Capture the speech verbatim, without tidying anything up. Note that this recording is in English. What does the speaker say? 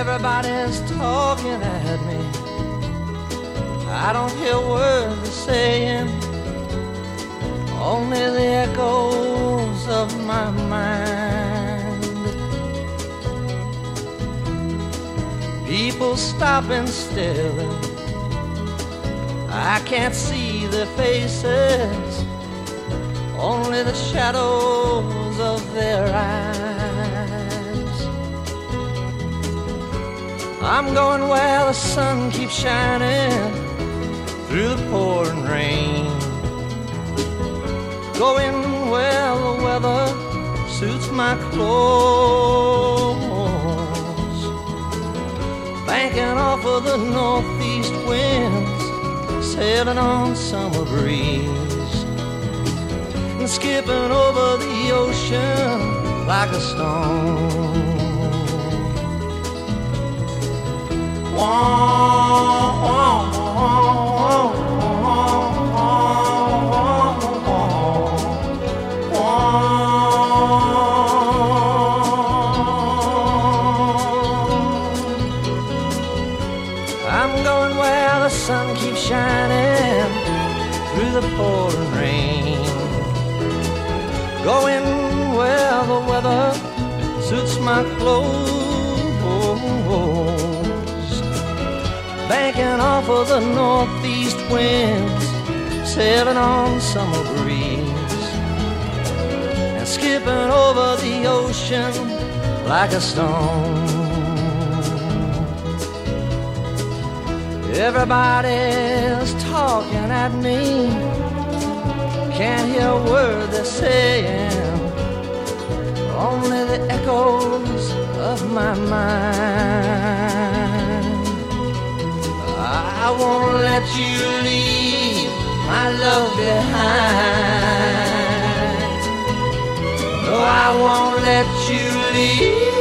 Everybody's talking at me. I don't hear words they're saying, only the echoes of my mind. People stopping still, I can't see their faces, only the shadows of their eyes. I'm going where the sun keeps shining through the pouring rain, going where the weather suits my clothes, banking off of the northeast winds, sailing on summer breeze, and skipping over the ocean like a stone. Wah, wah, wah, I'm going where the sun keeps shining through the pouring rain, going where the weather suits my clothes, banking off of the northeast winds, sailing on summer breeze, and skipping over the ocean like a stone. Everybody's talking at me, can't hear a word they're saying, only the echoes of my mind. I won't let you leave my love behind. No, I won't let you leave